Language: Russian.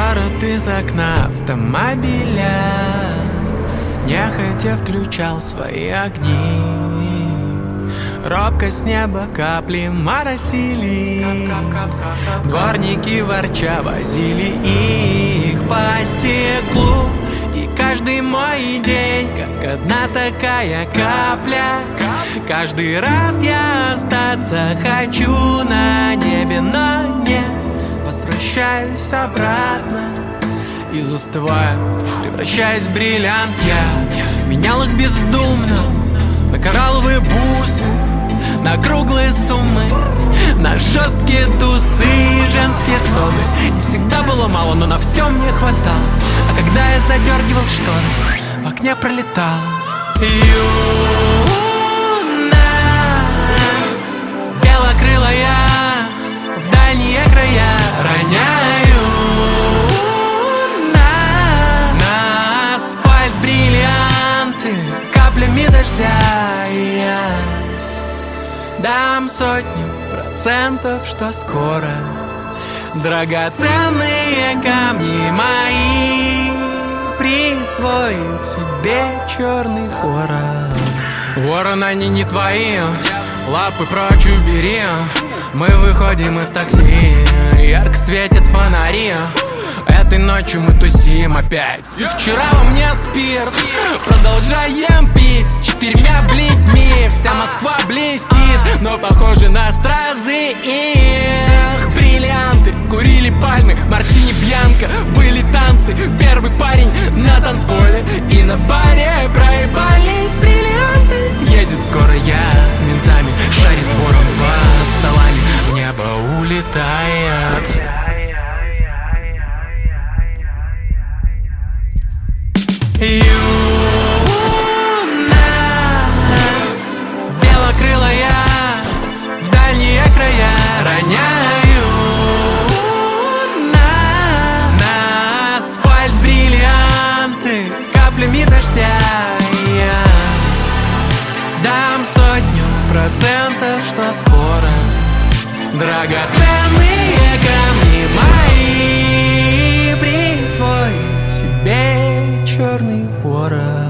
Город из окна автомобиля нехотя включал свои огни. Робко с неба капли моросили, дворники ворча возили их по стеклу. И каждый мой день, как одна такая капля. Каждый раз я остаться хочу на небе, но нет. Возвращаюсь обратно и застываю, превращаясь в бриллиант. Я менял их бездумно на коралловые бусы, на круглые суммы, на жесткие тусы и женские стоны. И всегда было мало, но на все мне хватало. А когда я задергивал шторы, в окне пролетала юность. Белокрылая в дальние края роняю на асфальт бриллианты каплями дождя. И я дам 100%, что скоро драгоценные камни мои присвоит себе черный ворон. Ворон, они не твои, лапы прочь убери. Мы выходим из такси, ярко светят фонари. Этой ночью мы тусим опять. И вчера у меня спирт, продолжаем пить с 4 бледьми. Вся Москва блестит, но похоже на стразы их. Бриллианты, курили пальмы, мартини бьянка. Были танцы, первый парень на танцполе. И на баре проебались бриллианты. Едет скоро я с ментами, шарит ворон под столами. В небо улетает. Юность белокрылая в дальние края роняю на асфальт бриллианты каплями дождя. Я дам 100%, что скоро драгоценные камни мои присвоит себе черный ворон.